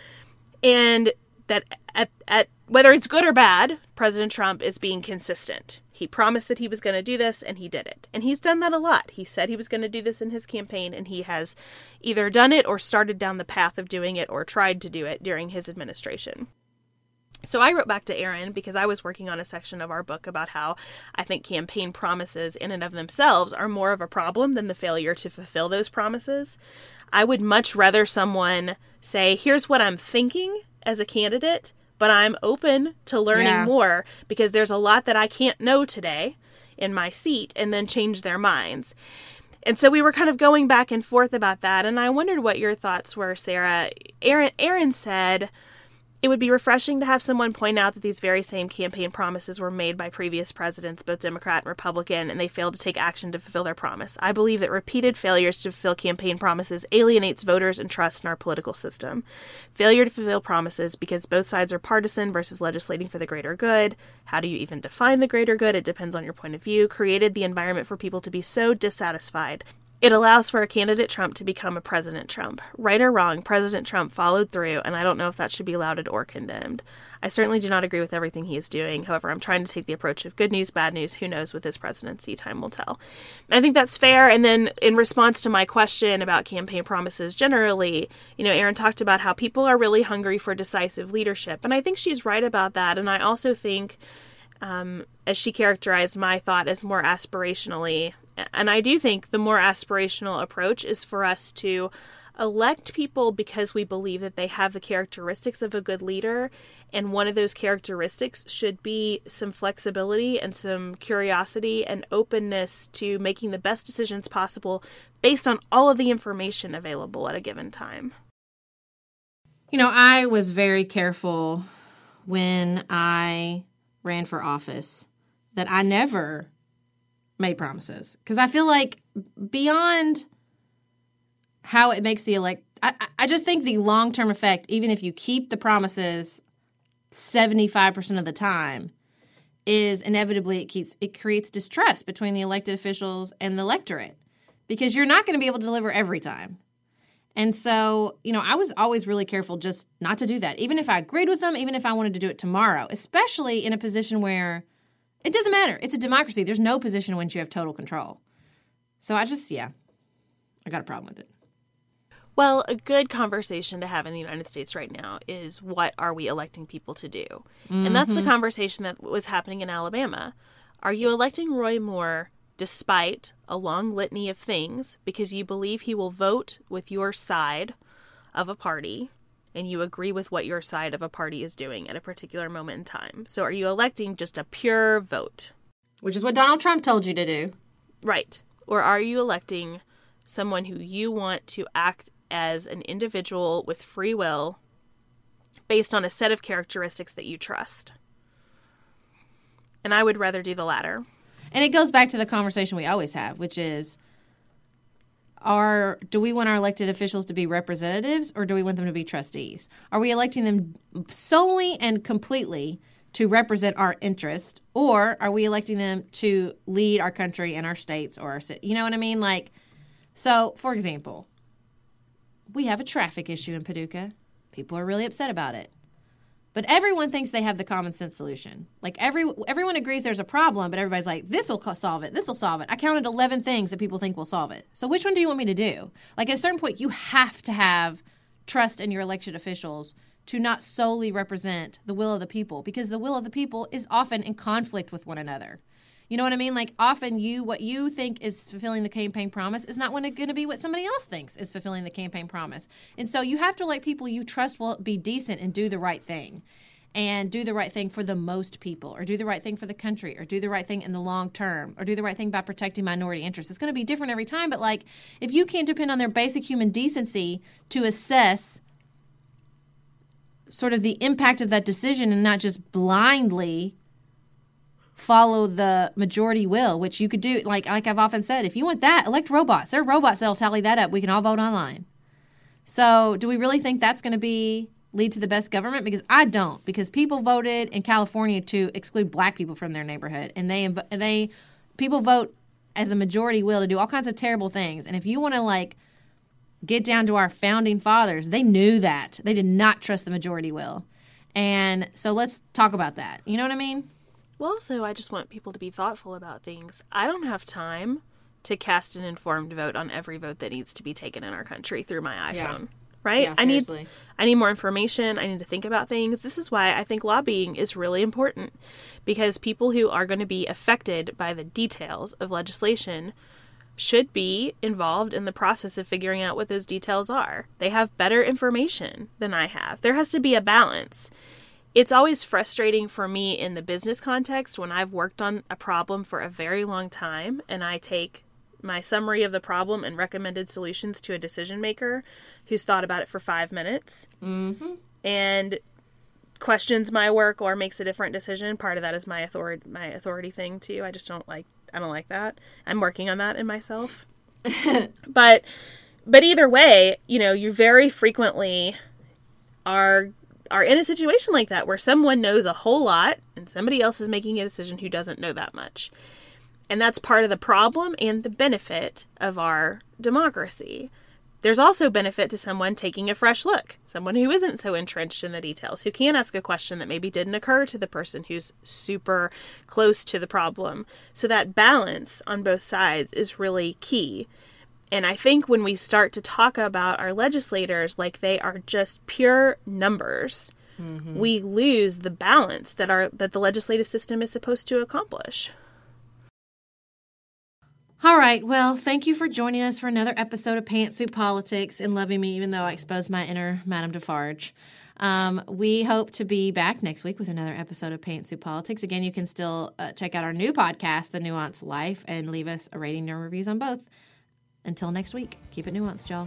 And that at whether it's good or bad, President Trump is being consistent. He promised that he was going to do this, and he did it. And he's done that a lot. He said he was going to do this in his campaign, and he has either done it or started down the path of doing it or tried to do it during his administration. So I wrote back to Aaron because I was working on a section of our book about how I think campaign promises in and of themselves are more of a problem than the failure to fulfill those promises. I would much rather someone say, here's what I'm thinking as a candidate, but I'm open to learning more because there's a lot that I can't know today in my seat, and then change their minds. And so we were kind of going back and forth about that, and I wondered what your thoughts were, Sarah. Aaron said, it would be refreshing to have someone point out that these very same campaign promises were made by previous presidents, both Democrat and Republican, and they failed to take action to fulfill their promise. I believe that repeated failures to fulfill campaign promises alienates voters and trust in our political system. Failure to fulfill promises because both sides are partisan versus legislating for the greater good. How do you even define the greater good? It depends on your point of view. Created the environment for people to be so dissatisfied It allows for a candidate Trump to become a President Trump. Right or wrong, President Trump followed through, and I don't know if that should be lauded or condemned. I certainly do not agree with everything he is doing. However, I'm trying to take the approach of good news, bad news, who knows with his presidency, time will tell. I think that's fair. And then in response to my question about campaign promises generally, Erin talked about how people are really hungry for decisive leadership. And I think she's right about that. And I also think, as she characterized my thought as more aspirationally, and I do think the more aspirational approach is for us to elect people because we believe that they have the characteristics of a good leader. And one of those characteristics should be some flexibility and some curiosity and openness to making the best decisions possible based on all of the information available at a given time. I was very careful when I ran for office that I never made promises, because I feel like beyond how it makes the I just think the long-term effect, even if you keep the promises 75% of the time, is inevitably it creates distrust between the elected officials and the electorate, because you're not going to be able to deliver every time. And so, I was always really careful just not to do that, even if I agreed with them, even if I wanted to do it tomorrow, especially in a position where it doesn't matter. It's a democracy. There's no position in which you have total control. So I got a problem with it. Well, a good conversation to have in the United States right now is, what are we electing people to do? Mm-hmm. And that's the conversation that was happening in Alabama. Are you electing Roy Moore despite a long litany of things because you believe he will vote with your side of a party and you agree with what your side of a party is doing at a particular moment in time? So are you electing just a pure vote? Which is what Donald Trump told you to do. Right. Or are you electing someone who you want to act as an individual with free will based on a set of characteristics that you trust? And I would rather do the latter. And it goes back to the conversation we always have, which is, do we want our elected officials to be representatives, or do we want them to be trustees? Are we electing them solely and completely to represent our interest, or are we electing them to lead our country and our states or our city? You know what I mean? So, for example, we have a traffic issue in Paducah. People are really upset about it. But everyone thinks they have the common sense solution. Everyone agrees there's a problem, but everybody's like, this will solve it. This will solve it. I counted 11 things that people think will solve it. So which one do you want me to do? At a certain point, you have to have trust in your elected officials to not solely represent the will of the people, because the will of the people is often in conflict with one another. You know what I mean? Often what you think is fulfilling the campaign promise is not going to be what somebody else thinks is fulfilling the campaign promise. And so you have to let people you trust will be decent and do the right thing. And do the right thing for the most people, or do the right thing for the country, or do the right thing in the long term, or do the right thing by protecting minority interests. It's going to be different every time, but if you can't depend on their basic human decency to assess sort of the impact of that decision and not just blindly follow the majority will, which you could do, like I've often said, if you want that, elect robots. There are robots that'll tally that up. We can all vote online. So do we really think that's going to lead to the best government? Because I don't, because people voted in California to exclude black people from their neighborhood, and people vote as a majority will to do all kinds of terrible things. And if you want to get down to our founding fathers, they knew that. They did not trust the majority will. And so let's talk about that. You know what I mean? Well, also, I just want people to be thoughtful about things. I don't have time to cast an informed vote on every vote that needs to be taken in our country through my iPhone. Yeah. Right? Yeah, seriously. I need more information. I need to think about things. This is why I think lobbying is really important, because people who are going to be affected by the details of legislation should be involved in the process of figuring out what those details are. They have better information than I have. There has to be a balance. It's always frustrating for me in the business context when I've worked on a problem for a very long time and I take my summary of the problem and recommended solutions to a decision maker who's thought about it for 5 minutes and questions my work or makes a different decision. Part of that is my authority thing too. I don't like that. I'm working on that in myself. But either way, you very frequently are in a situation like that where someone knows a whole lot and somebody else is making a decision who doesn't know that much. And that's part of the problem and the benefit of our democracy. There's also benefit to someone taking a fresh look, someone who isn't so entrenched in the details, who can ask a question that maybe didn't occur to the person who's super close to the problem. So that balance on both sides is really key. And I think when we start to talk about our legislators like they are just pure numbers, we lose the balance that the legislative system is supposed to accomplish. All right. Well, thank you for joining us for another episode of Pantsuit Politics and loving me, even though I exposed my inner Madame Defarge. We hope to be back next week with another episode of Pantsuit Politics. Again, you can still check out our new podcast, The Nuanced Life, and leave us a rating and reviews on both. Until next week, keep it nuanced, y'all.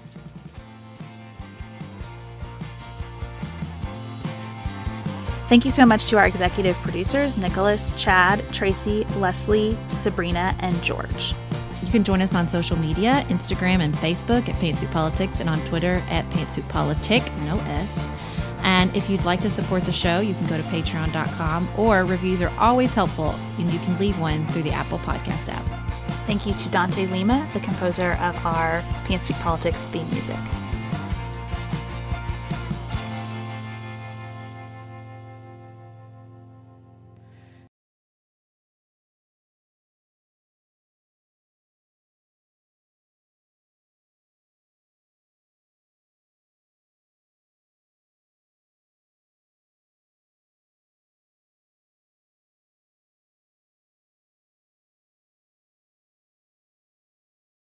Thank you so much to our executive producers, Nicholas, Chad, Tracy, Leslie, Sabrina, and George. You can join us on social media, Instagram and Facebook at Pantsuit Politics, and on Twitter at PantsuitPolitic, no S. And if you'd like to support the show, you can go to patreon.com, or reviews are always helpful, and you can leave one through the Apple Podcast app. Thank you to Dante Lima, the composer of our Pantsuit Politics theme music.